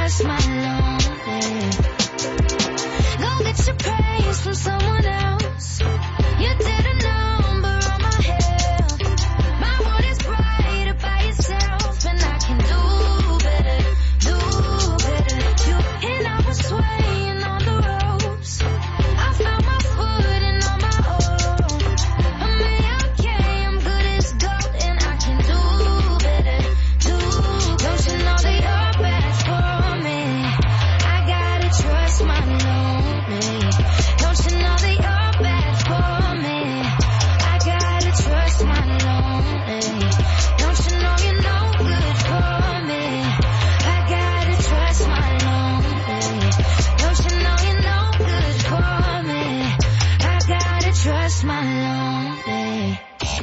trust my lonely. Go get your praise from someone else. You did a number on my health. My world is brighter by yourself, and I can do better, do better. You and I was swaying on the ropes. I found my footing on my own. I'm okay, I'm good as gold, and I can do better, do better. Don't you know that you're bad for me? I gotta trust my lonely. Don't you know that you're bad for me? I gotta trust my lonely. Don't you know you're no good for me? I gotta trust my lonely. Don't you know you're no good for me? I gotta trust my lonely.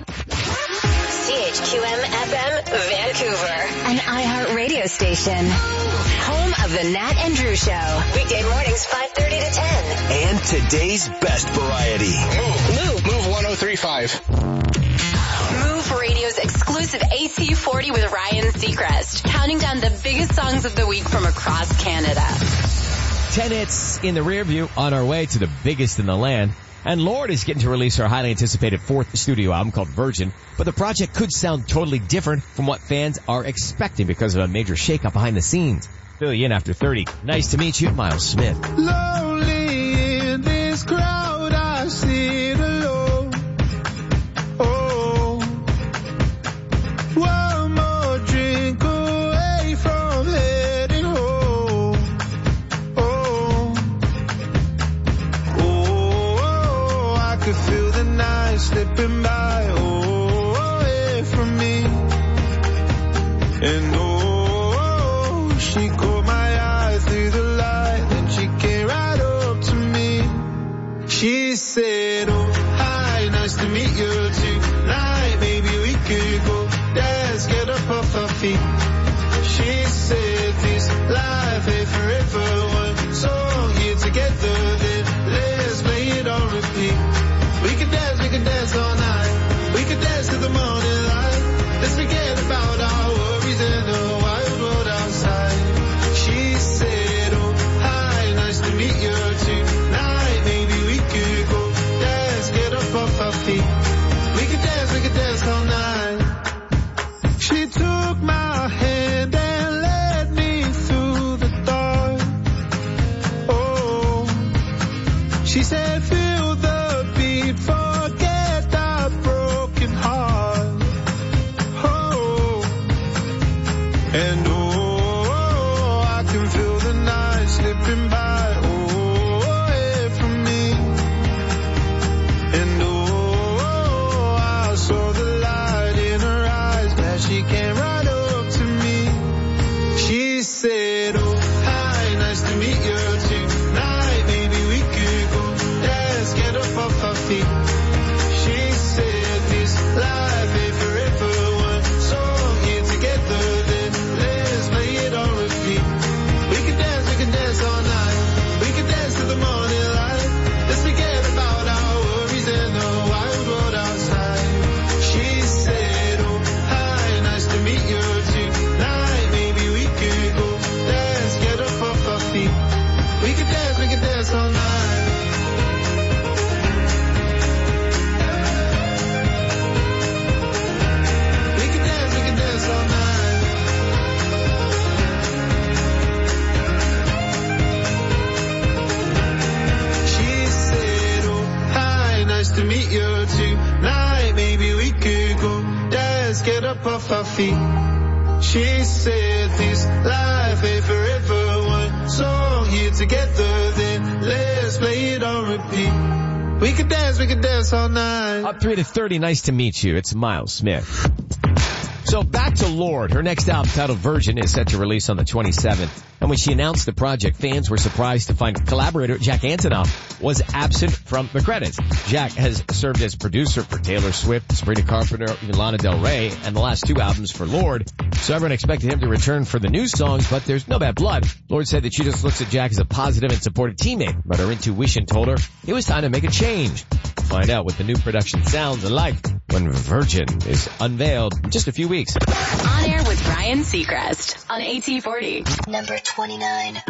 CHQM FM Vancouver, an iHeart radio station. Home of the Nat and Drew Show. Weekday mornings 5:30 to 10. And today's best variety. Move 103.5. Move Radio's exclusive AC40 with Ryan Seacrest, counting down the biggest songs of the week from across Canada. 10 hits in the rear view, on our way to the biggest in the land. And Lorde is getting to release her highly anticipated fourth studio album called Virgin. But the project could sound totally different from what fans are expecting because of a major shakeup behind the scenes. Fill you in after 30. Nice to meet you, Miles Smith. Lonely in this crowd, I sit alone. Oh, one more drink away from heading home. Oh, I could feel the night slipping by, away from me. And she caught my eye through the light, then she came right up to me. She said, oh, hi, nice to meet you tonight. Maybe we could go dance, get up off our feet. She said, this life ain't forever. One song here together, then let's play it on repeat. We could dance all night. We could dance to the morning light. Let's forget about our worries and the wild world outside. She said, oh, hi, nice to meet you tonight. Maybe we could go dance, get up off our feet. We could dance all night. She took my hand and led me through the dark. Oh, she said, feel the beat, forget the broken heart. Oh, and I can feel the night slipping by, away from me. And I saw the light in her eyes as she came right up to me. She said, oh, hi, nice to meet you tonight. Maybe we could go dance, get up off our feet. She said, this life ain't forever. One song here together, then let's play it on repeat. We can dance all night. We can dance to the morning light. Let's forget about our worries and the wild world outside. She said, oh, hi, nice to meet you tonight. Maybe we could go dance, get up off our feet. We can dance all night. We can dance all night. She said, oh, hi, nice to meet you tonight. Maybe we could go dance, get up off our feet. She said, this life ain't forever. One song here together, then let's play it on repeat. We could dance all night. Up 3 to 30, nice to meet you. It's Miles Smith. So back to Lorde. Her next album, titled Virgin, is set to release on the 27th. And when she announced the project, fans were surprised to find collaborator Jack Antonoff was absent from the credits. Jack has served as producer for Taylor Swift, Sabrina Carpenter, even Lana Del Rey, and the last 2 albums for Lorde. So everyone expected him to return for the new songs, but there's no bad blood. Lorde said that she just looks at Jack as a positive and supportive teammate, but her intuition told her it was time to make a change. Find out what the new production sounds like when Virgin is unveiled in just a few weeks. On Air with Ryan Seacrest on AT40. Number 29.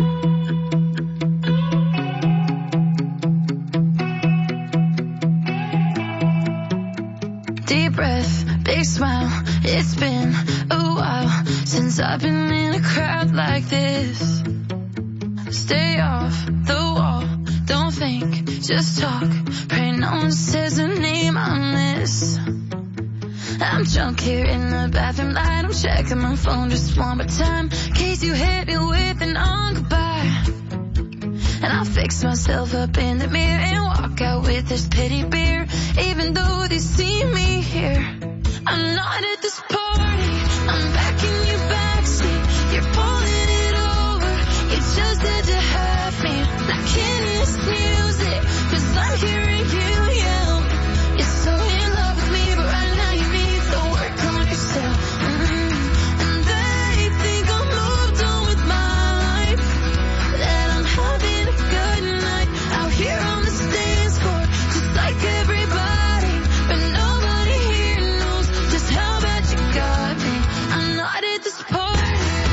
Deep breath, big smile. It's been a while since I've been in a crowd like this. Stay off the wall, don't think, just talk. Pray no one says a name I miss. I'm drunk here in the bathroom light. I'm checking my phone just one more time, in case you hit me with an on goodbye. And I'll fix myself up in the mirror and walk out with this pity beer. Even though they see me here, I'm not at this party. I'm back in your backseat. You're pulling it over. You just had to have me. I can't hear this music, 'cause I'm hearing you yell. You're so in love with me, but right now you need to work on yourself. And they think I'm moved on with my life, that I'm having a good night out here on the dance floor, just like everybody. But nobody here knows just how bad you got me. I'm not at this party.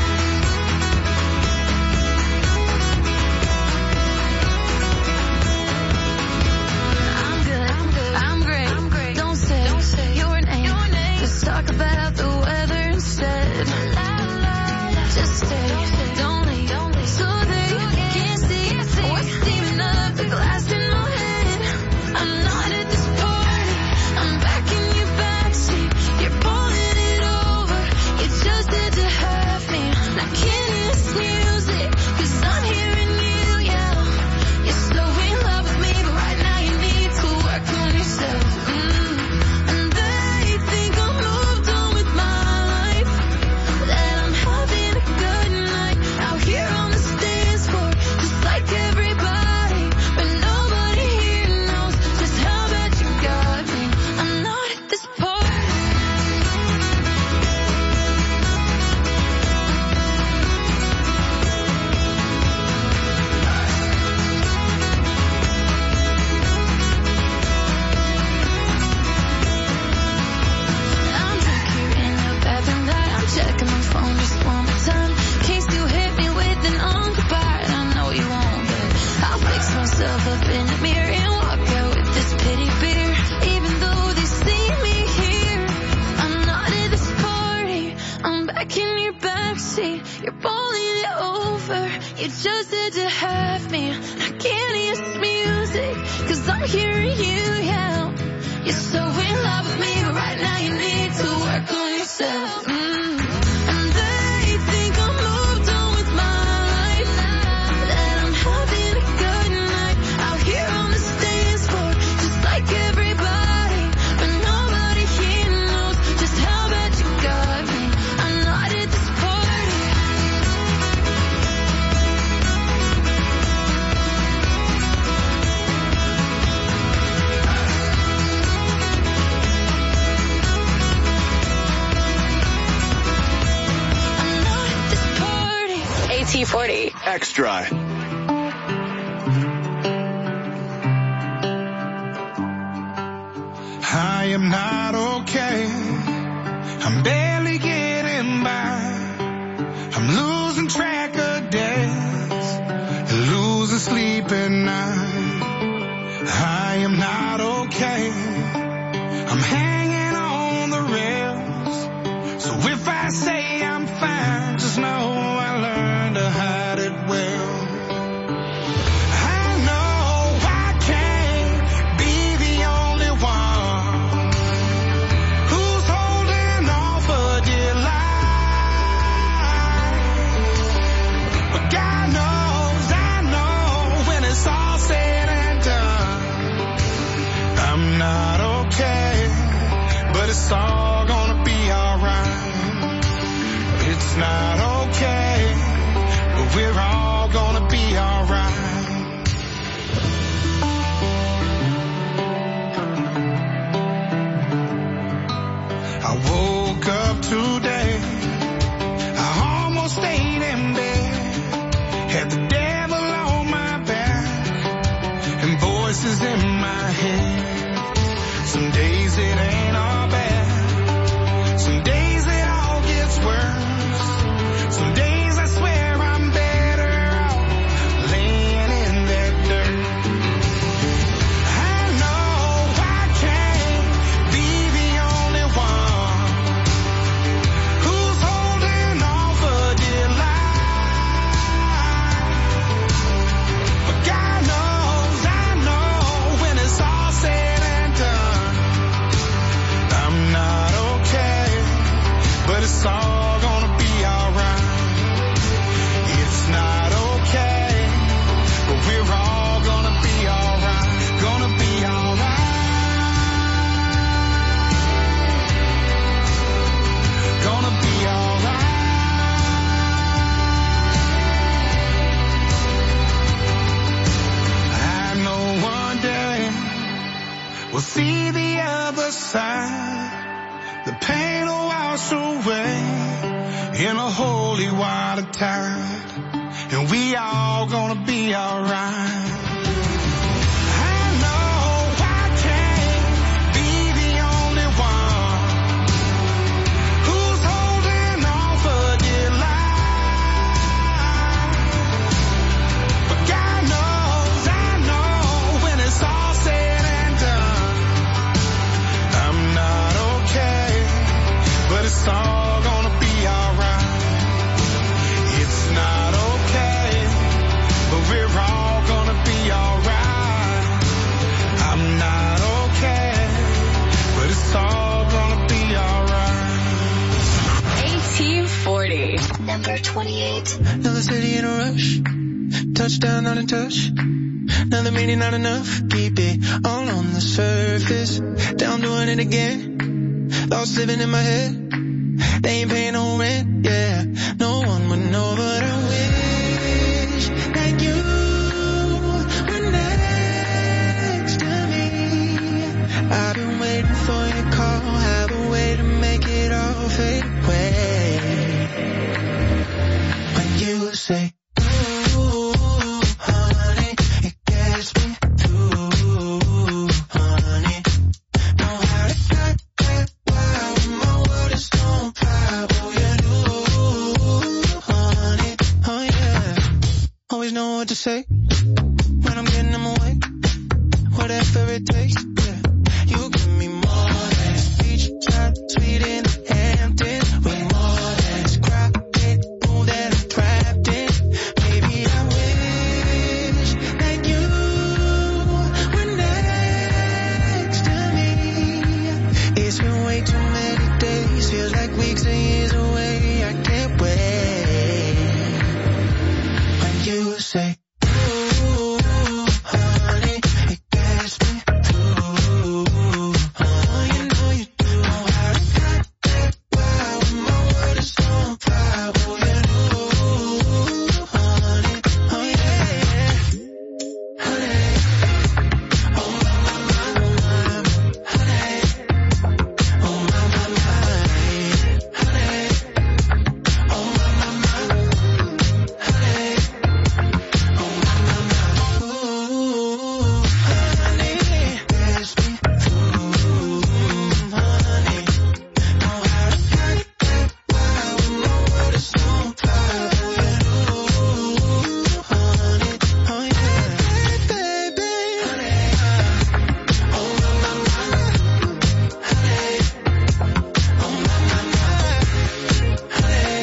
I'm good, I'm great. Don't say your name. Let's talk about the weather instead. Just stay, don't leave, so they can't see what's steaming up the glass in my head. I'm not at this party. I'm back in your backseat. You're pulling it over. You just had to have me. I can't hear this music, 'cause I'm hearing you yell. You're so in love with me, but right now you need to work on yourself. And they think I'm moved on with my life, that I'm having a good night out here on the dance floor, just like everybody. But nobody here knows just how bad you got me. I'm not at this party. I'm drunk here in the bathroom light. I'm checking my phone just one more time, in case you hit me with an on goodbye. And I know you won't, but I'll fix myself up in the mirror and walk out with this pity beer. Even though they see me here, I'm not at this party. I'm back in your backseat. You're pulling it over. You just had to have me. I can't hear this music, 'cause I'm hearing you yell. You're so in love with me, but right now you need to work on yourself. And they think I'm moved on with my life, that I'm having a good night out here on the dance floor, just like everybody. But nobody here knows just how bad you got me. I'm not at this party. I'm not at this party. AT40. Extra. I am not okay. I'm barely getting by. I'm losing track of days, losing sleep at night. I am not okay. I'm hanging on the rails. So if I say I'm fine, just know I learned to hide it well. I know I can't be the only one who's holding on for dear life. it's all gonna be alright. It's not okay, but we're all gonna be alright. Gonna be alright. Gonna be alright. I know one day we'll see the other side. The pain will wash away in a holy water tide, and we all gonna be alright. I know I can't be the only one who's holding on for dear life, but God knows, I know when it's all said and done, I'm not okay, but it's all gonna be alright. It's not okay, but we're all gonna be alright. I'm not okay, but it's all gonna be alright. 1840. Number 28. Another city in a rush. Touchdown, not in touch. Another meaning, not enough. Keep it all on the surface. Down doing it again. Thoughts living in my head. They ain't paying no rent, yeah. No one would know, but I wish that you were next to me. I've been waiting for your call. Have a way to make it all fade away. When you say, ooh, honey, it gets me through, honey. Know how to cut that wild when my world is on fire. Oh, you do, honey, oh yeah. Always know what to say when I'm getting them away. Whatever it takes, yeah. You give me more than beach side, sweet in the Hamptons. Way more than crowded, pool that I'm trapped in. Baby, I wish that you were next to me. It's been way too many days, feels like weeks and years away. I can't wait. When you say, ooh, honey, it gets me through. Oh, you know you do. Know how to cut that wild when my world is on fire. Oh, you do, honey, oh yeah, honey. Oh my, honey. Oh my, honey. Oh my, honey. Ooh, honey, gets me through, honey. Know how to cut that wild when my world is on fire. Oh, you do, honey, oh yeah, baby, honey. Oh my, honey. Oh my, honey.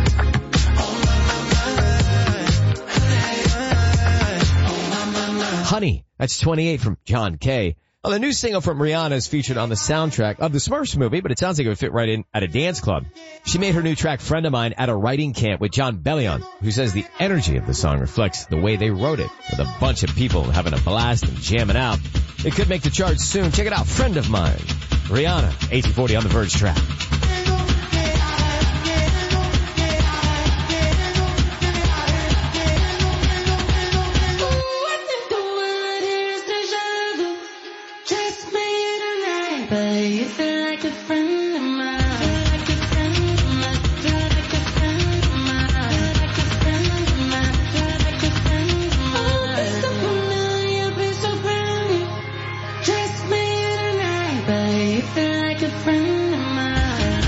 Honey, that's 28 from John Kay. Well, the new single from Rihanna is featured on the soundtrack of the Smurfs movie, but it sounds like it would fit right in at a dance club. She made her new track Friend of Mine at a writing camp with John Bellion, who says the energy of the song reflects the way they wrote it, with a bunch of people having a blast and jamming out. It could make the charts soon. Check it out, Friend of Mine. Rihanna, 1840 on the Verge track. You feel like a friend of mine. Like a friend of mine. Like a friend of mine. Like a friend of mine. Like a friend of mine. Oh, be so familiar, be so brand new. Just me tonight, but you feel like a friend of mine.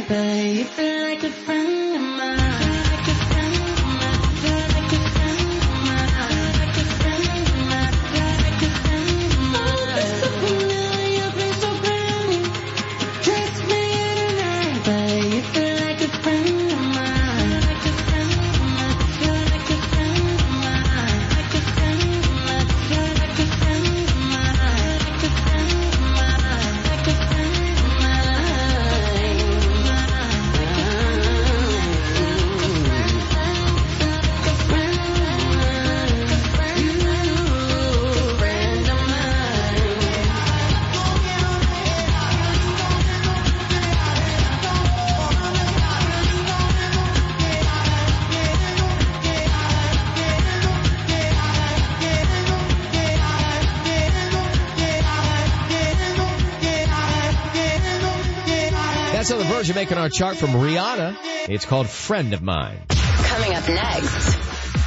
night, but you feel like a friend of mine. Like a friend of mine. Like a friend of mine. Like a friend of mine. Like a friend of mine. Oh, you're so familiar, you're so brand new. Just me tonight, but you feel like a friend of mine. Like a friend of mine. Like a friend of mine. Like a friend of mine. Like a friend of mine. Like a friend of mine. Like a friend of That's how the Virgin making our chart from Rihanna. It's called Friend of Mine. Coming up next.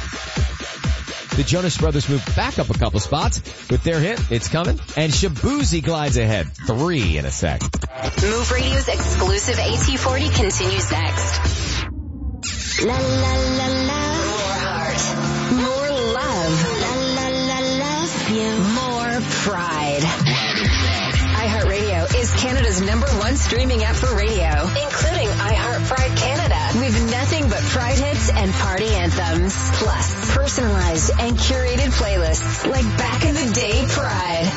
The Jonas Brothers move back up a couple spots with their hit, It's Coming. And Shabuzi glides ahead 3 in a sec. Move Radio's exclusive AT40 continues next. La la la la. More heart. More love. La la la love you. More pride. iHeartRadio is Canada's #1 streaming app for radio, including iHeart Pride Canada, with nothing but Pride hits and party anthems, plus personalized and curated playlists like Back in the Day Pride.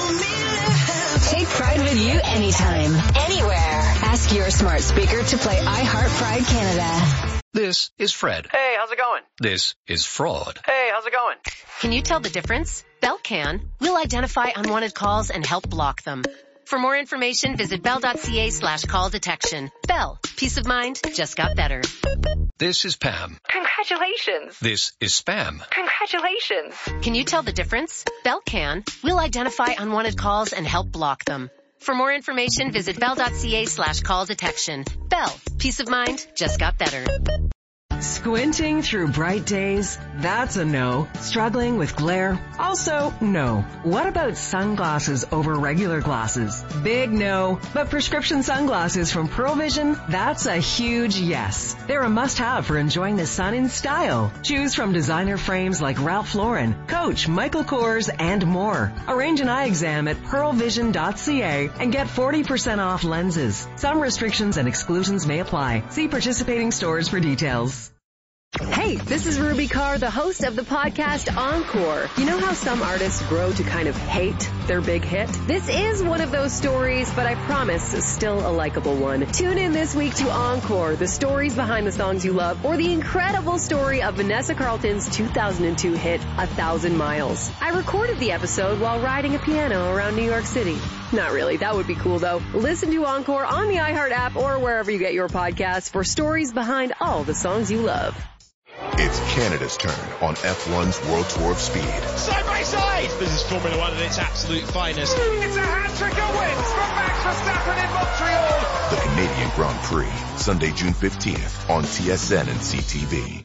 Take Pride with you anytime, anywhere. Ask your smart speaker to play iHeart Pride Canada. This is Fred. Hey, how's it going? This is Fraud. Hey, how's it going? Can you tell the difference? Bell can. We'll identify unwanted calls and help block them. For more information, visit bell.ca/call detection. Bell. Peace of mind just got better. This is Pam. Congratulations. This is Spam. Congratulations. Can you tell the difference? Bell can. We'll identify unwanted calls and help block them. For more information, visit bell.ca/call detection. Bell. Peace of mind just got better. Squinting through bright days? That's a no. Struggling with glare? Also no. What about sunglasses over regular glasses? Big no. But prescription sunglasses from Pearl Vision? That's a huge yes. They're a must-have for enjoying the sun in style. Choose from designer frames like Ralph Lauren, Coach, Michael Kors, and more. Arrange an eye exam at pearlvision.ca and get 40% off lenses. Some restrictions and exclusions may apply. See participating stores for details. Hey, this is Ruby Carr, the host of the podcast Encore. You know how some artists grow to kind of hate their big hit? This is one of those stories, but I promise it's still a likable one. Tune in this week to Encore, the stories behind the songs you love, or the incredible story of Vanessa Carlton's 2002 hit, 1,000 Miles. I recorded the episode while riding a piano around New York City. Not really, that would be cool though. Listen to Encore on the iHeart app or wherever you get your podcasts for stories behind all the songs you love. It's Canada's turn on F1's World Tour of Speed. Side by side! This is Formula One at its absolute finest. It's a hat-trick of wins for Max Verstappen in Montreal. The Canadian Grand Prix, Sunday, June 15th on TSN and CTV.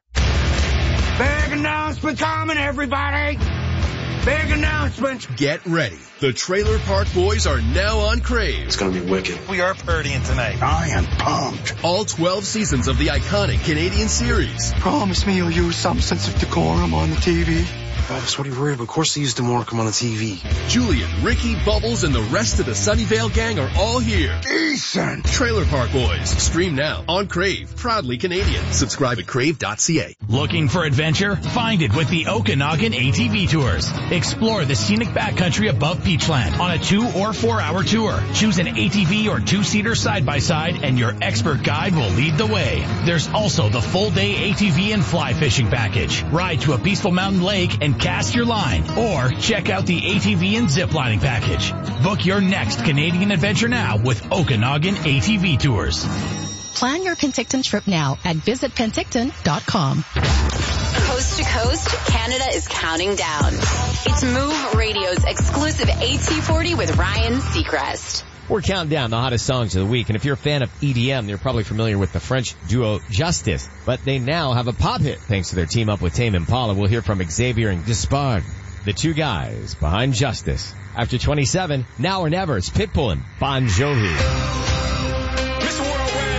Big announcement coming, everybody! Big announcement! Get ready. The Trailer Park Boys are now on Crave. It's going to be wicked. We are partying tonight. I am pumped. All 12 seasons of the iconic Canadian series. Promise me you'll use some sense of decorum on the TV. Travis, what are you worried about? Of course they used Demorcom on the TV. Julian, Ricky, Bubbles, and the rest of the Sunnyvale gang are all here. Decent. Trailer Park Boys. Stream now on Crave. Proudly Canadian. Subscribe at crave.ca. Looking for adventure? Find it with the Okanagan ATV Tours. Explore the scenic backcountry above Peachland on a 2 or 4 hour tour. Choose an ATV or 2-seater side-by-side and your expert guide will lead the way. There's also the full-day ATV and fly fishing package. Ride to a peaceful mountain lake and cast your line, or check out the ATV and ziplining package. Book your next Canadian adventure now with Okanagan ATV Tours. Plan your Penticton trip now at visitpenticton.com. Coast to coast, Canada is counting down. It's Move Radio's exclusive AT40 with Ryan Seacrest. We're counting down the hottest songs of the week, and if you're a fan of EDM, you're probably familiar with the French duo Justice, but they now have a pop hit thanks to their team up with Tame Impala. We'll hear from Xavier and Gaspard, the two guys behind Justice. After 27, Now or Never, it's Pitbull and Bon Jovi. Mr. Worldwide.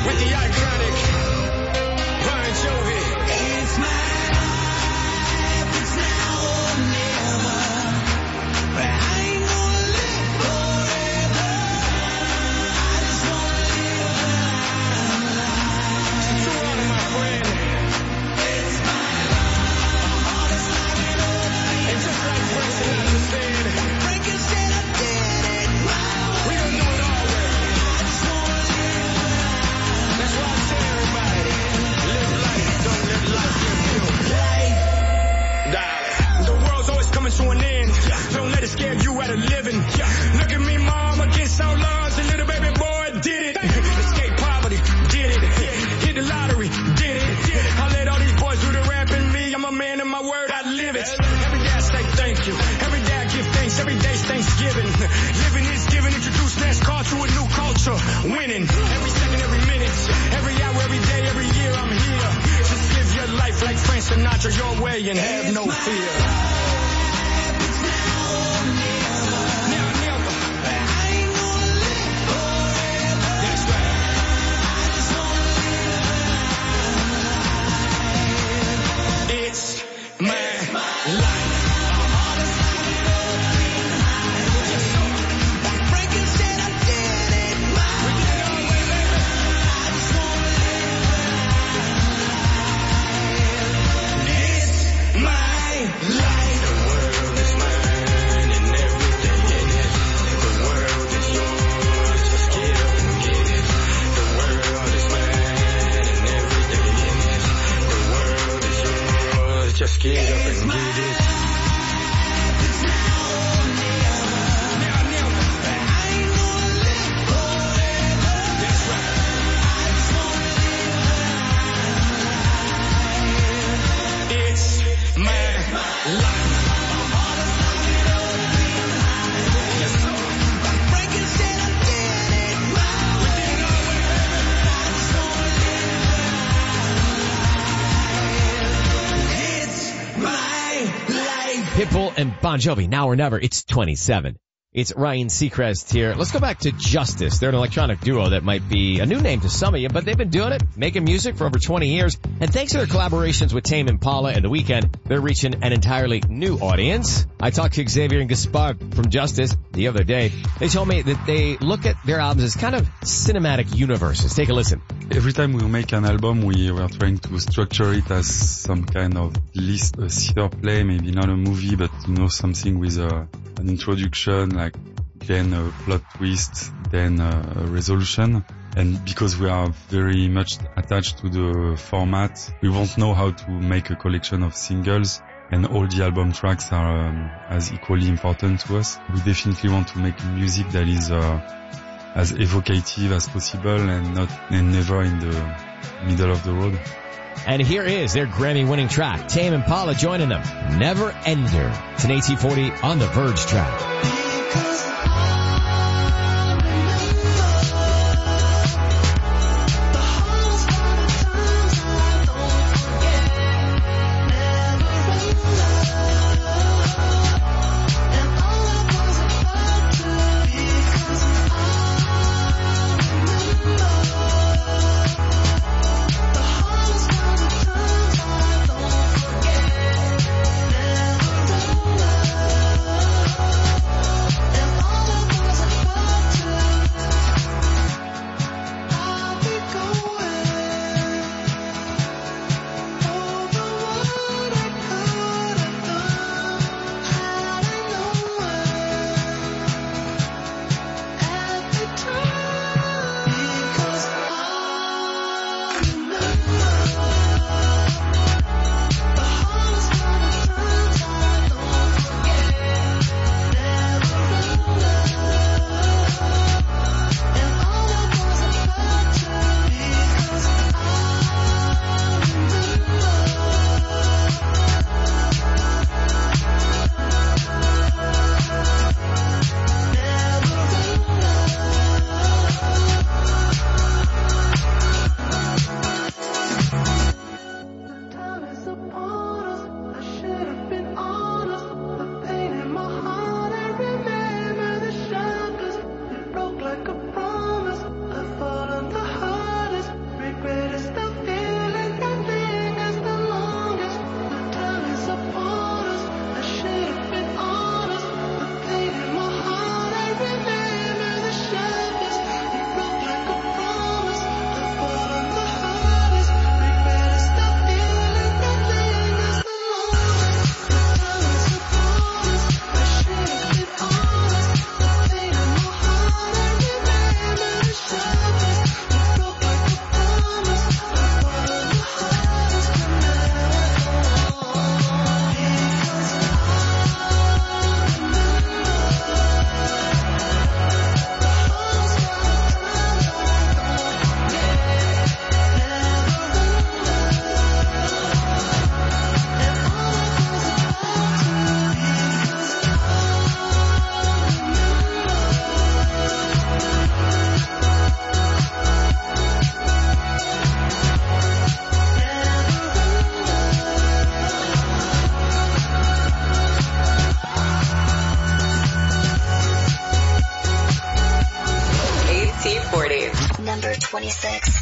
with the iconic Bon Jovi. It's my life, it's now or never. But I ain't gonna live forever. I just wanna live my life. To all of my friends, it's my life. And just like Frank Sinatra said, Frankie said I did it my way. We gon' do it all way. I just wanna live my life. That's why I tell everybody, live life, don't live life, live you. Life, darling. The world's always coming to an end. Don't let it scare you out of living. Look at me, mom, against all odds. A little baby boy did it. Escape poverty, did it. Hit the lottery, did it. I let all these boys do the rap and me. I'm a man of my word, I live it. Every day I say thank you. Every day I give thanks. Every day's Thanksgiving. Living is giving. Introduce NASCAR to a new culture. Winning. Every second, every minute. Every hour, every day, every year I'm here. Just live your life like Frank Sinatra your way and have no fear. Now, never. I ain't gonna live forever. That's right. I just wanna live my life. It's my life. Frankie said I did it my way. I just wanna live my life. It's my life. The world is mine and everything in it. The world is yours, just get up and get it. The world is mine and everything in it. The world is yours, just get up and get it. Pitbull and Bon Jovi, Now or Never. It's 27. It's Ryan Seacrest here. Let's go back to Justice. They're an electronic duo that might be a new name to some of you, but they've been doing it, making music for over 20 years. And thanks to their collaborations with Tame Impala and The Weeknd, they're reaching an entirely new audience. I talked to Xavier and Gaspard from Justice the other day. They told me that they look at their albums as kind of cinematic universes. Take a listen. Every time we make an album, we are trying to structure it as some kind of list, a theater play, maybe not a movie, but something with an introduction, like then a plot twist, then a resolution. And because we are very much attached to the format, we won't know how to make a collection of singles, and all the album tracks are as equally important to us. We definitely want to make music that is as evocative as possible and never in the middle of the road. And here is their Grammy-winning track, Tame Impala joining them, Never Ender. It's an AT40 on the Verge track. And G40. Number 26.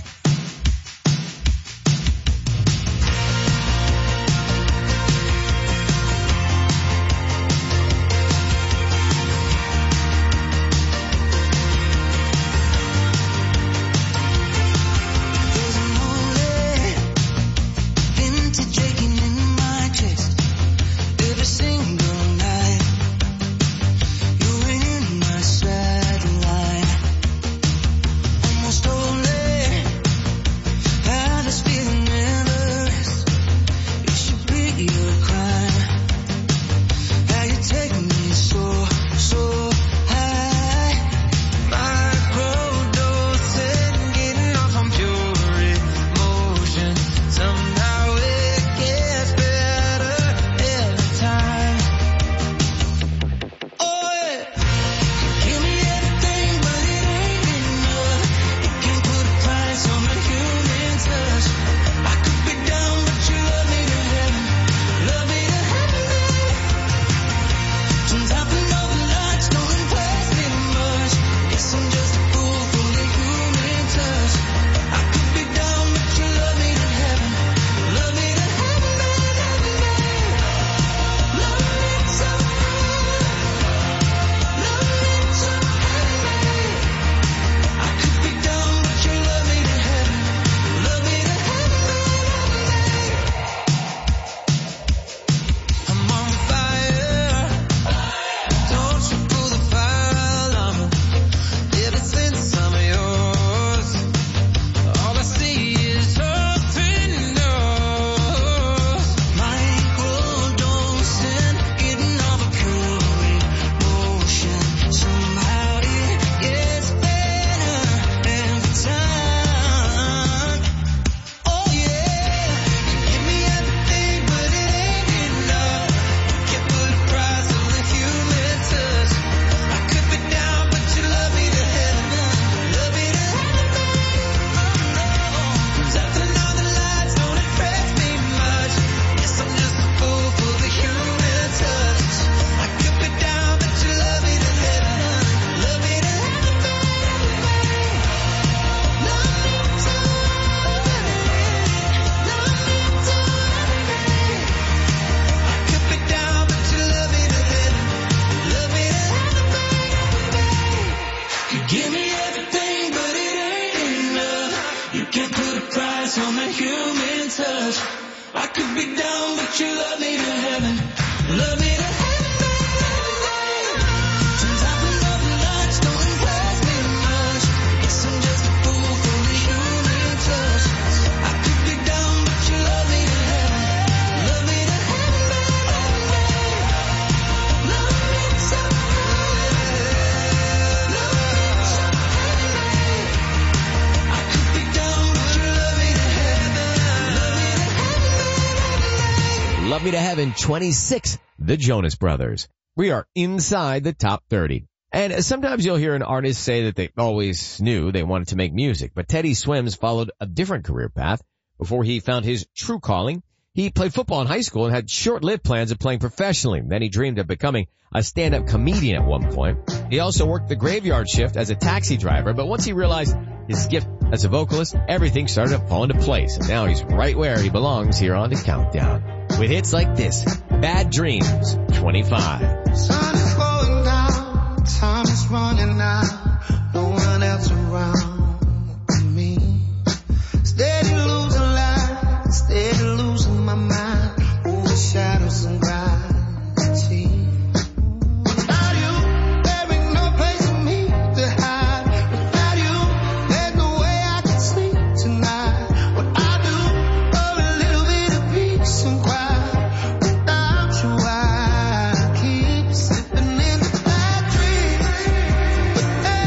Love Me to Heaven, 26, the Jonas Brothers. We are inside the top 30. And sometimes you'll hear an artist say that they always knew they wanted to make music, but Teddy Swims followed a different career path before he found his true calling. He played football in high school and had short-lived plans of playing professionally. Then he dreamed of becoming a stand-up comedian at one point. He also worked the graveyard shift as a taxi driver, but once he realized his gift as a vocalist, everything started to fall into place. And now he's right where he belongs here on the Countdown. With hits like this, Bad Dreams, 25. Sun is going down, time is running out, no one else around but me. Steady losing light, steady losing my mind, over shadows and gravity. Without you, there ain't no place for me to hide. Without you, there's no way I can sleep tonight. What I do for a little bit of peace and quiet. I keep slipping into bad dreams, but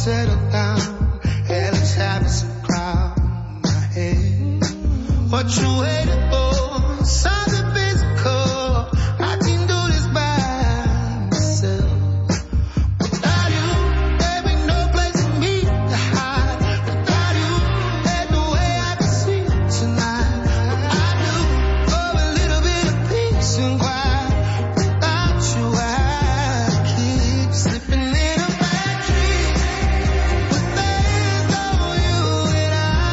settle down. Hey, let's have some crowd in my head. What you waiting for? Something physical. I can do this by myself. Without you, there ain't no place for me to hide. Without you, there's no way I can sleep tonight. I do for a little bit of peace and quiet. Without you, I keep slipping in a bad dream. But there's no you and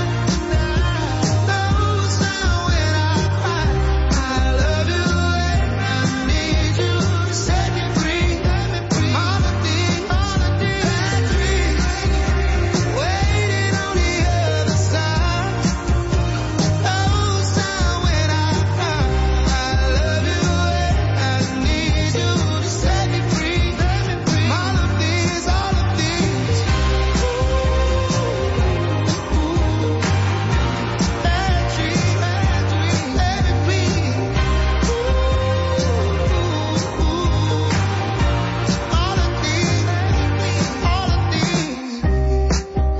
I know sound when I cry. I love you and I need you to set me free. All of these bad dreams waiting on the other side. No sound when I cry. I love you and I need you to set me free. All of these bad dreams let me be. All of these.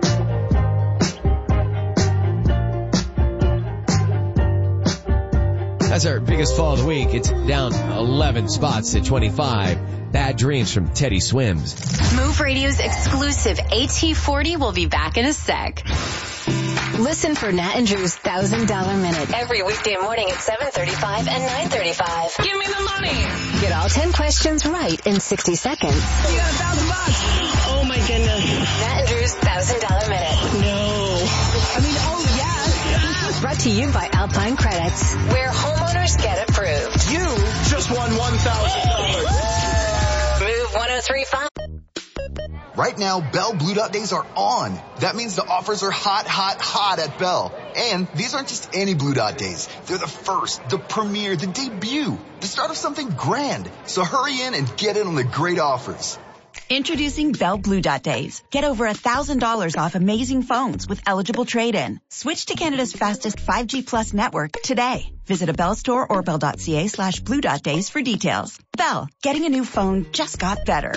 That's our biggest fall of the week. It's down 11 spots to 25. Bad Dreams from Teddy Swims. Move Radio's exclusive AT40 will be back in a sec. Listen for Nat and Drew's $1,000 Minute every weekday morning at 7:35 and 9:35. Give me the money. Get all 10 questions right in 60 seconds. You got $1,000. Oh my goodness. Nat and Drew's $1,000 Minute. No. I mean, oh yes. Brought to you by Alpine Credits, where homeowners get approved. You just won $1,000. Move 103.5. Right now, Bell Blue Dot Days are on. That means the offers are hot, hot, hot at Bell. And these aren't just any Blue Dot Days. They're the first, the premiere, the debut, the start of something grand. So hurry in and get in on the great offers. Introducing Bell Blue Dot Days. Get over $1,000 off amazing phones with eligible trade-in. Switch to Canada's fastest 5G Plus network today. Visit a Bell store or bell.ca/Blue Dot Days for details. Bell, getting a new phone just got better.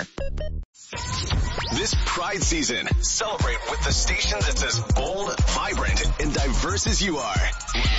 This Pride season, celebrate with the station that's as bold, vibrant, and diverse as you are.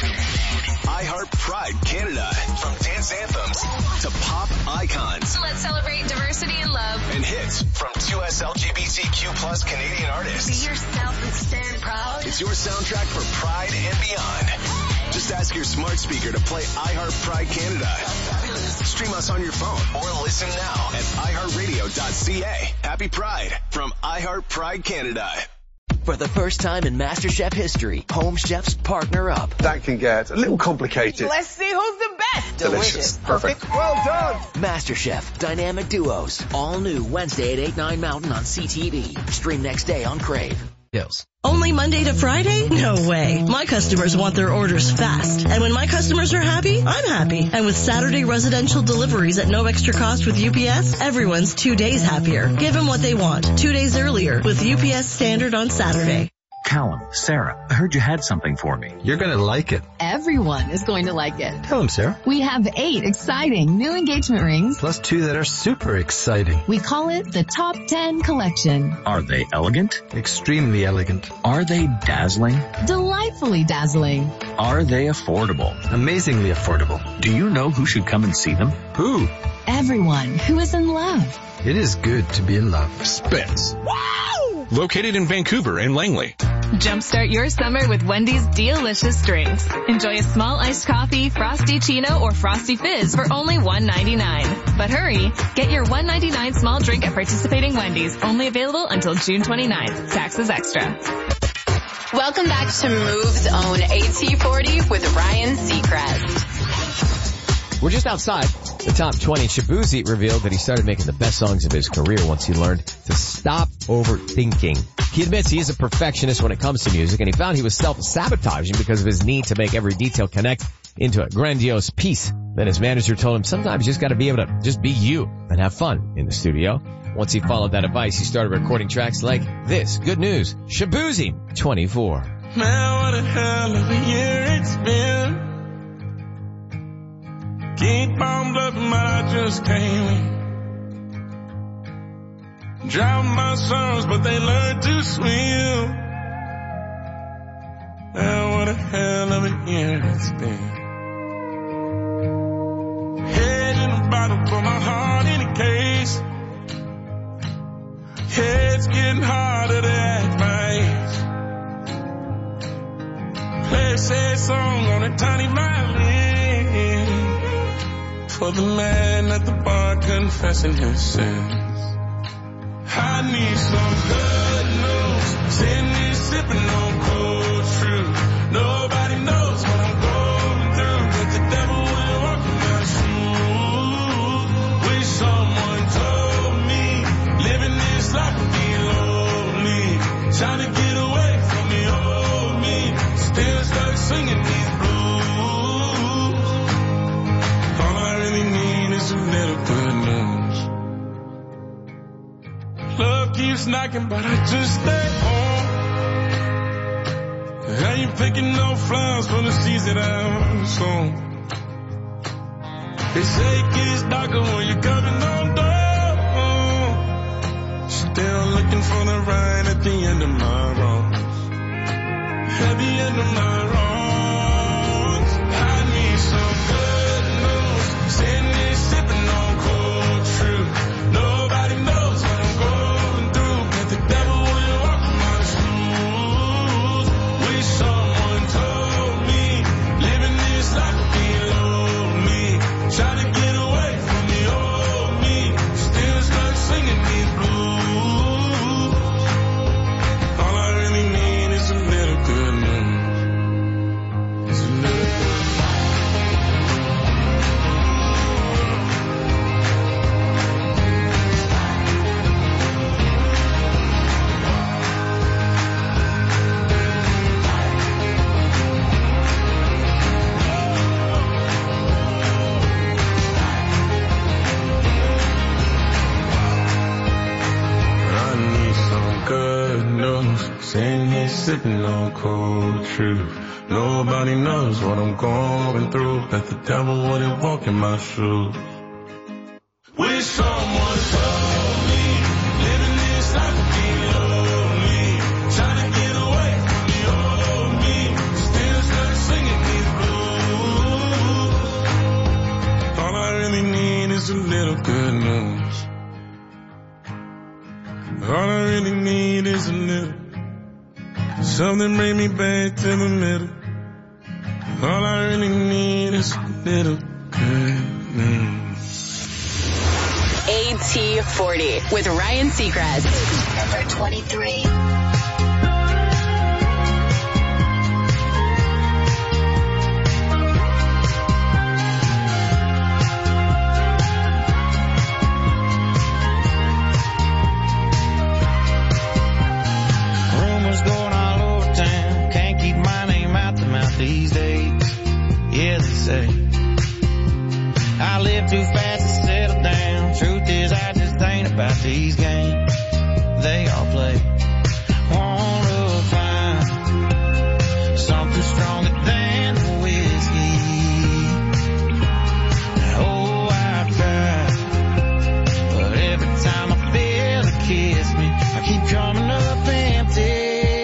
iHeart Pride Canada. From dance anthems to pop icons. Let's celebrate diversity and love. And hits from 2S LGBTQ plus Canadian artists. Be yourself and stand proud. It's your soundtrack for Pride and beyond. Just ask your smart speaker to play iHeart Pride Canada. Stream us on your phone or listen now at iHeartRadio.ca. Happy Pride from iHeart Pride Canada. For the first time in MasterChef history, home chefs partner up. That can get a little complicated. Let's see who's the best. Delicious. Perfect. Well done. MasterChef Dynamic Duos. All new Wednesday at 8, 9 Mountain on CTV. Stream next day on Crave. Only Monday to Friday? No way. My customers want their orders fast. And when my customers are happy, I'm happy. And with Saturday residential deliveries at no extra cost with UPS, everyone's 2 days happier. Give them what they want 2 days earlier with UPS Standard on Saturday. Callum, Sarah, I heard you had something for me. You're going to like it. Everyone is going to like it. Tell them, Sarah. We have 8 exciting new engagement rings. Plus 2 that are super exciting. We call it the Top 10 Collection. Are they elegant? Extremely elegant. Are they dazzling? Delightfully dazzling. Are they affordable? Amazingly affordable. Do you know who should come and see them? Who? Everyone who is in love. It is good to be in love. Spence. Wow! Located in Vancouver and Langley. Jumpstart your summer with Wendy's delicious drinks. Enjoy a small iced coffee, frosty chino, or frosty fizz for only $1.99. But hurry, get your $1.99 small drink at participating Wendy's. Only available until June 29th. Taxes extra. Welcome back to Move's own AT40 with Ryan Seacrest. We're just outside the top 20. Shabuzi revealed that he started making the best songs of his career once he learned to stop overthinking. He admits he is a perfectionist when it comes to music, and he found he was self-sabotaging because of his need to make every detail connect into a grandiose piece. Then his manager told him sometimes you just gotta be able to just be you and have fun in the studio. Once he followed that advice, he started recording tracks like this. Good news. Shabuzi, 24. Man, what a hell of a year it's been. Keep on bluffing, but I just can't win. Drown my sons, but they learned to swim. Now what a hell of a year it's been. Head in a bottle for my heart in a case. It's getting harder to act my age. Play a sad song on a tiny violin for the man at the bar confessing his sins. I need some good news. Sitting here sipping on cold truth. Nobody knows what I'm going through, but the devil will walk in my shoes. Wish someone told me living this life would be lonely. Trying to get away from the old me. Still stuck singing these blues. All I really need is a little good news. Love keeps knocking, but I just stay home. I ain't picking no flowers for the seeds that I'm sown. They say it gets darker when you're coming on down. Still looking for the right at the end of my wrongs. At the end of my wrongs. I need some good news. Sitting here sipping on cold truth. Nobody knows what I'm going through, but the devil will walk in my shoes. Wish someone told me living this life would be lonely. Try to get away from the old me. Still stuck singing these blues. All I really need is a little good news. It's a little sitting here sipping on cold truth. Nobody knows what I'm going through, but the devil wouldn't walk in my shoes. Wish someone told me living this life would be lonely. Trying to get away from the old me. Still stuck singing these blues. All I really need is a little good news. All I really need is a little. Something bring me back to the middle. All I really need is a little good news. AT40 with Ryan Seacrest. Number 23. These days, yeah, they say I live too fast to settle down. Truth is, I just ain't about these games they all play. Wanna find something stronger than the whiskey. Oh, I try, but every time I feel it kiss me, I keep coming up empty.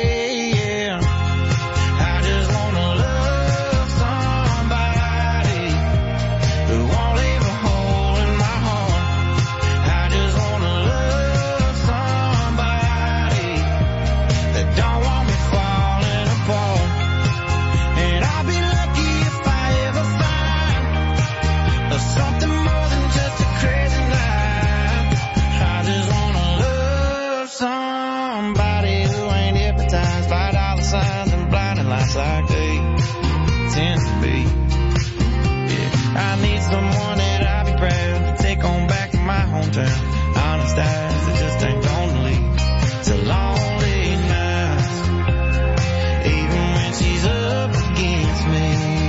Like they tend to be. Yeah, I need someone that I'll be proud to take on back to my hometown. Honest eyes that just ain't gonna leave. It's a lonely night, even when she's up against me.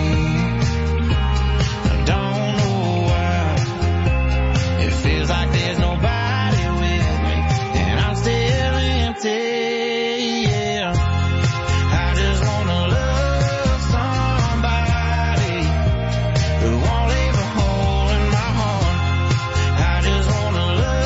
I don't know why it feels like there's nobody with me, and I'm still empty. Who won't leave a hole in my heart. I just wanna love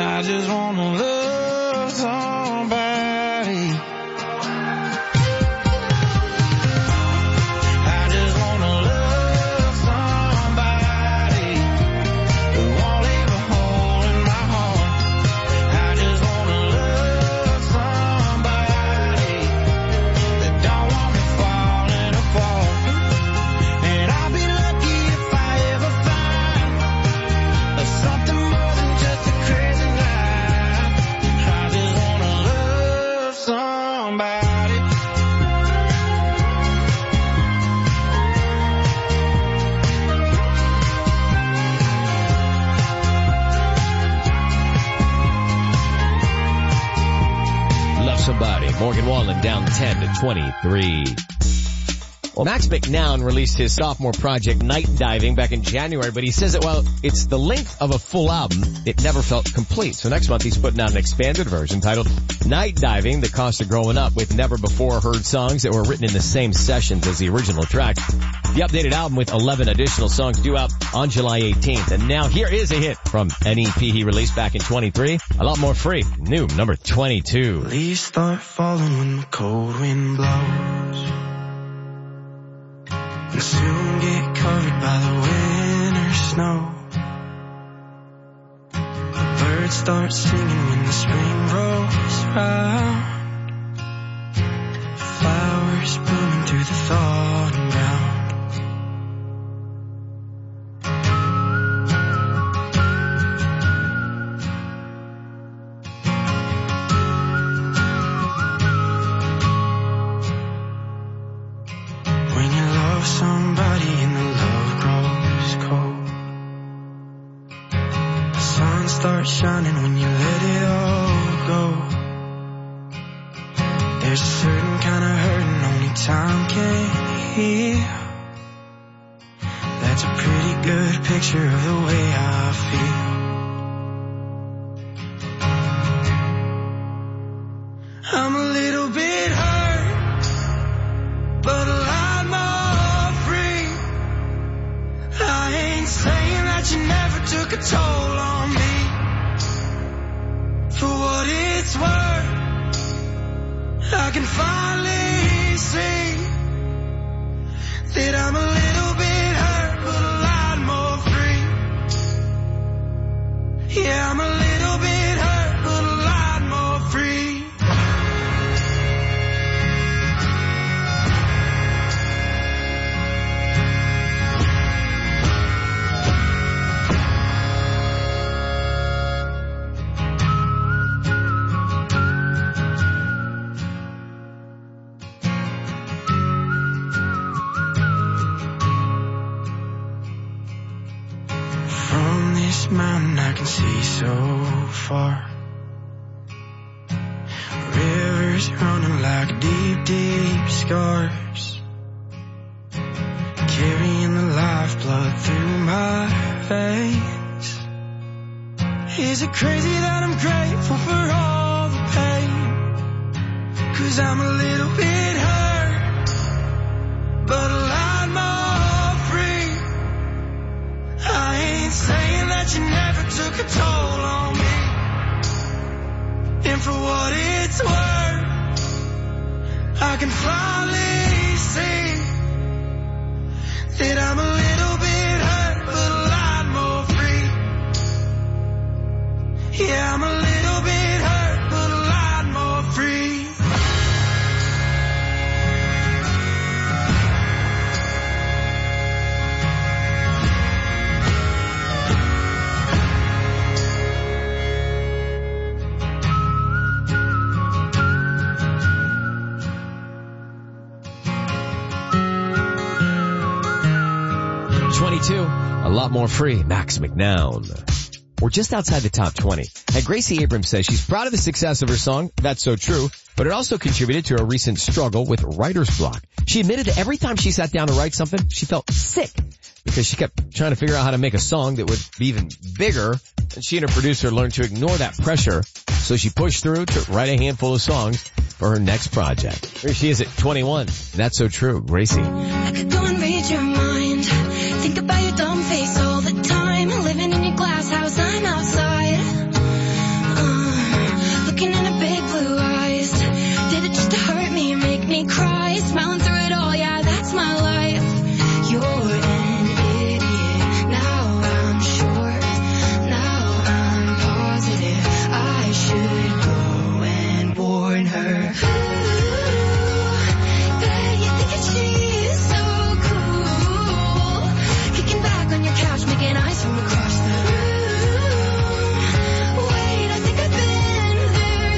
I just wanna love somebody. I just wanna love somebody who won't leave a hole in my heart. I just wanna love somebody that don't want me falling apart. And I'll be lucky if I ever find something more than just a crazy night. I just wanna love somebody. Love Somebody. Morgan Wallen down 10 to 23. Well, Max McNown released his sophomore project Night Diving back in January, but he says that while it's the length of a full album, it never felt complete. So next month he's putting out an expanded version titled Night Diving, the cost of growing up with never before heard songs that were written in the same sessions as the original track. The updated album with 11 additional songs due out on July 18th. And now here is a hit from an EP he released back in 23. A Lot More Free. New number 22. Leaves start falling when the cold wind blows, and soon get covered by the winter snow. The birds start singing when the spring rolls round. Flowers blooming through the thawing ground. Somebody and the love grows cold. The sun starts shining when you let it all go. There's a certain kind of hurting only time can heal. That's a pretty good picture of the way I feel. I'm a little bit hurt, but a lot more. I ain't saying that you never took a toll on me. For what it's worth, I can finally see that I'm a little bit hurt, but a lot more free. Yeah, I'm a little bit hurt, but a lot more free. Mountain I can see so far. Rivers running like deep, deep scars, carrying the lifeblood through my veins. Is it crazy that I'm grateful for all the pain? 'Cause I'm a little bit hurt, but a lot more free. I ain't saying that you never took a toll on me. And for what it's worth, I can finally see that I'm a little bit hurt, but a lot more free. Yeah, I'm a little bit hurt, but a lot more free. A Lot More Free, Max McNown. We're just outside the top 20. And Gracie Abrams says she's proud of the success of her song, That's So True, but it also contributed to a recent struggle with writer's block. She admitted that every time she sat down to write something, she felt sick because she kept trying to figure out how to make a song that would be even bigger. And she and her producer learned to ignore that pressure. So she pushed through to write a handful of songs for her next project. Here she is at 21. That's So True, Gracie. I could go and read your mind, think about your dumb face all the time, living in your glass house, I'm outside. should go and warn her. Bet you think that she's so cool. Kicking back on your couch, making eyes from across the room. Wait, I think I've been there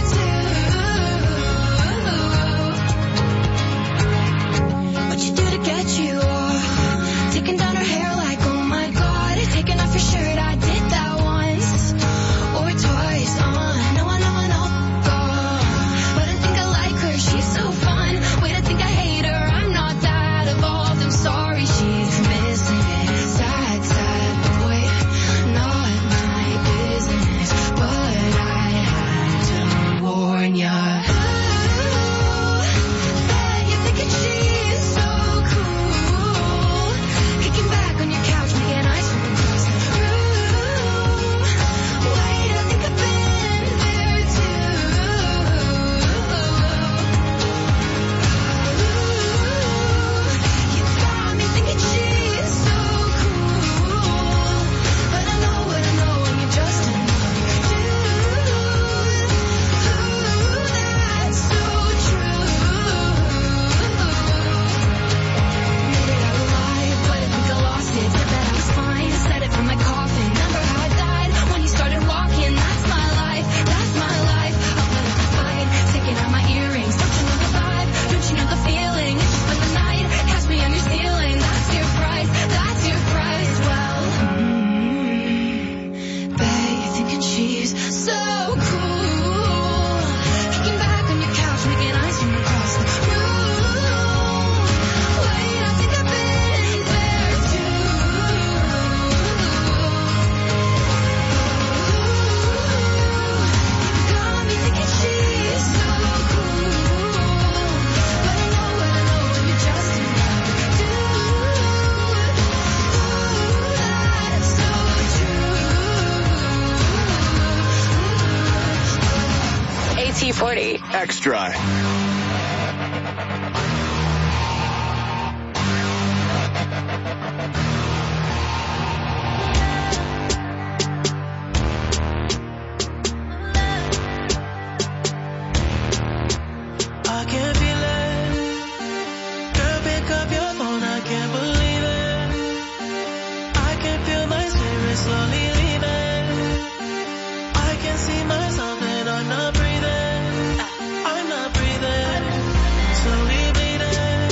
too. What'd you do to get you off? Taking down her hair like, oh my god. Taking off your shirt, I did that once or twice. No, God. But I think I like her, she's so fun. Wait, I think I hate her, I'm not that evolved. I'm sorry, she's missing it. Sad, sad boy, not my business. But I had to warn ya. Bet you're thinking she's so cool. Kicking back on your couch, making eyes from across the room. Wait, I think I've been there too. You got me thinking she's so cool. But I know what I know, and you're just another dude. That's so true. Maybe I lied, but I think I lost it. Said that I was fine, said it from my coffin. Remember how I died when you started walking? That's my life, that's my life. I'll put up a fight, taking out my earrings. Don't you know the vibe? Don't you know the feeling? It's just for the night, catch me on your ceiling. That's your price, that's your price. Well, bet you're thinking she's so cool. Kicking back on your couch, making eyes from across the room. Wait, I think I've been there too. Got me thinking she's so cool. But I know what I know, and you're just another dude. That's so true. AT40. Extra. I can't feel it. Girl, pick up your phone, I can't believe it. I can feel my spirit slowly leaving. I can see myself and I'm not breathing. I'm not breathing. Slowly bleeding.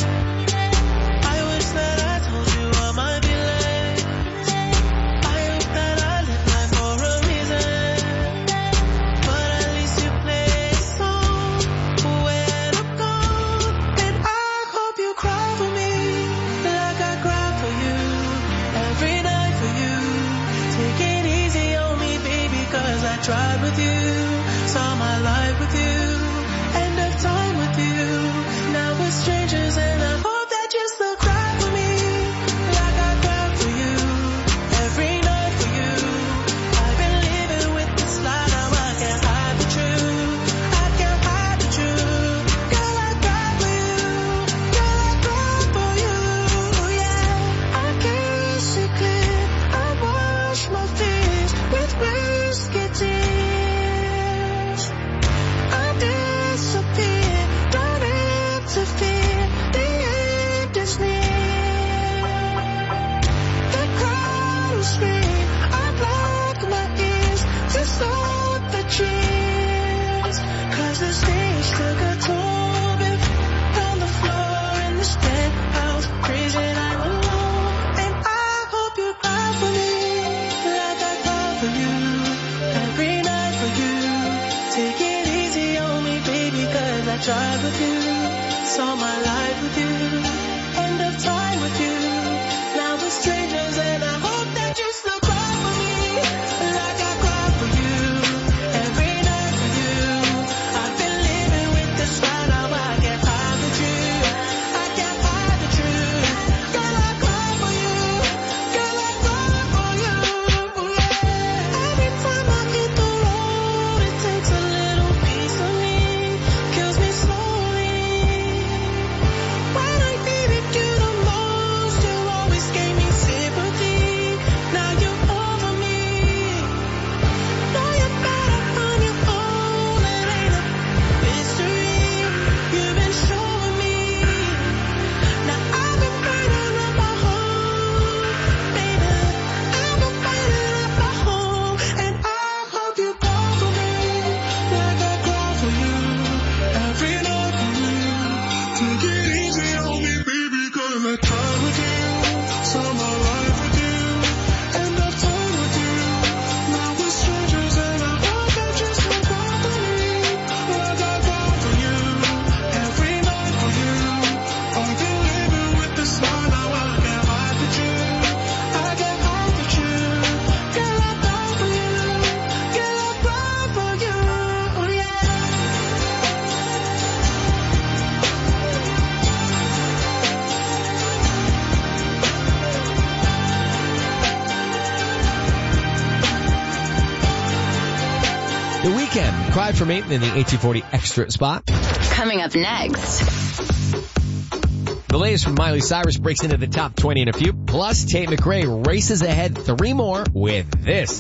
I wish that I told you all my feelings. I hope that I live life for a reason. But at least you play a song where to go. And I hope you cry for me like I cry for you. Every night for you. Take it easy on me, baby, 'cause I tried with you. Saw my life with you. End of time with you. Now we're strangers and I hope that you still cry for me like I cry for you. Every night for you. I've been living with this lie, now I can't hide the truth. I can't hide the truth. Girl, I cry for you. Girl, I cry for you. Yeah, I kiss you clear. I wash my fears with whiskey tears. I disappear, don't interfere. The end is near. The crowd will scream. I block my ears to stop the cheers. 'Cause the stage took a toll of it. On the floor in this penthouse, freezing I'm alone. And I hope you cry for me like I cry for you. Every night for you. Take it easy on me, baby, 'cause I tried with you. Saw my life with you. End of time with you. Now we're strangers and I hope that you still cry for me like I cry for you. Every night for you. I've been living with this lie, now I can't hide the truth. I can't hide the truth. Girl, I cry for you. Girl, I cry for you. Yeah. Every time I hit the road, it takes a little piece of me. Kills me slowly. When Weekend. Cry for Me in the 1840 Extra spot. Coming up next. The latest from Miley Cyrus breaks into the top 20 in a few. Plus, Tate McRae races ahead 3 more with this.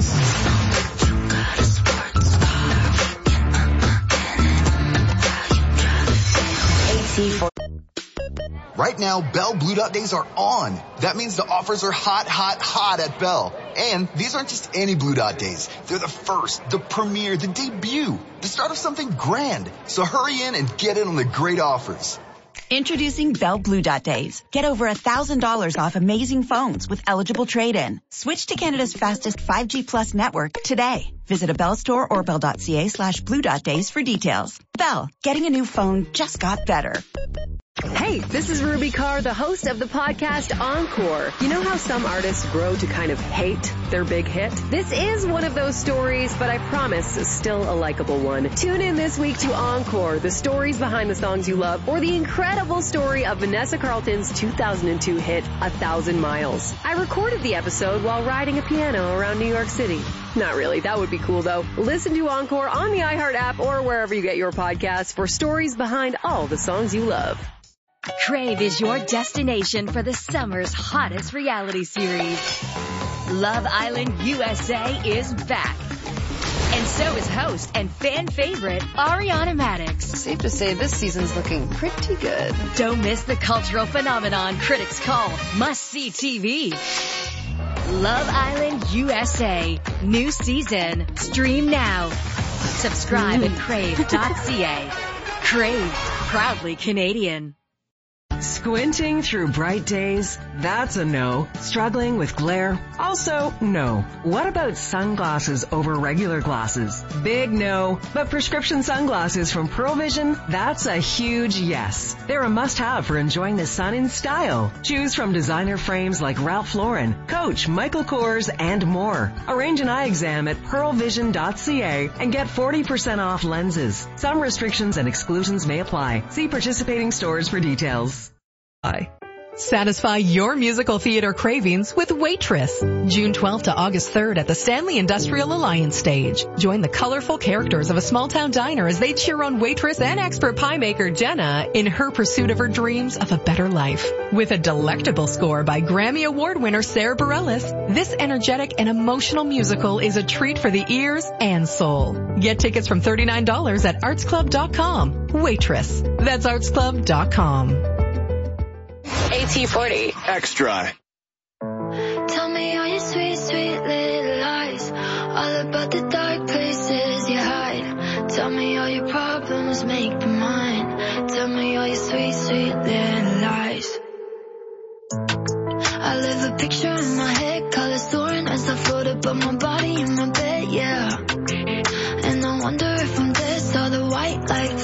Right now, Bell Blue Dot Days are on. That means the offers are hot, hot, hot at Bell. And these aren't just any Blue Dot Days. They're the first, the premiere, the debut, the start of something grand. So hurry in and get in on the great offers. Introducing Bell Blue Dot Days. Get over $1,000 off amazing phones with eligible trade-in. Switch to Canada's fastest 5G Plus network today. Visit a Bell store or bell.ca/Blue Dot Days for details. Bell, getting a new phone just got better. Hey, this is Ruby Carr, the host of the podcast Encore. You know how some artists grow to kind of hate their big hit? This is one of those stories, but I promise it's still a likable one. Tune in this week to Encore, the stories behind the songs you love, or the incredible story of Vanessa Carlton's 2002 hit, 1,000 Miles. I recorded the episode while riding a piano around New York City. Not really. That would be cool, though. Listen to Encore on the iHeart app or wherever you get your podcasts for stories behind all the songs you love. Crave is your destination for the summer's hottest reality series. Love Island USA is back. And so is host and fan favorite Ariana Madix. Safe to say this season's looking pretty good. Don't miss the cultural phenomenon critics call must-see TV. Love Island USA. New season. Stream now. Subscribe at crave.ca. Crave. Proudly Canadian. Squinting through bright days? That's a no. Struggling with glare? Also, no. What about sunglasses over regular glasses? Big no. But prescription sunglasses from Pearl Vision? That's a huge yes. They're a must-have for enjoying the sun in style. Choose from designer frames like Ralph Lauren, Coach, Michael Kors, and more. Arrange an eye exam at pearlvision.ca and get 40% off lenses. Some restrictions and exclusions may apply. See participating stores for details. Satisfy your musical theater cravings with Waitress. June 12th to August 3rd at the Stanley Industrial Alliance stage. Join the colorful characters of a small-town diner as they cheer on waitress and expert pie maker Jenna in her pursuit of her dreams of a better life. With a delectable score by Grammy Award winner Sarah Bareilles, this energetic and emotional musical is a treat for the ears and soul. Get tickets from $39 at artsclub.com. Waitress. That's artsclub.com. AT40 Extra. Tell me all your sweet, sweet little lies, all about the dark places you hide. Tell me all your problems, make them mine. Tell me all your sweet, sweet little lies. I live a picture in my head, colors soaring as I float above my body in my bed, yeah. And I wonder if I'm this or the white light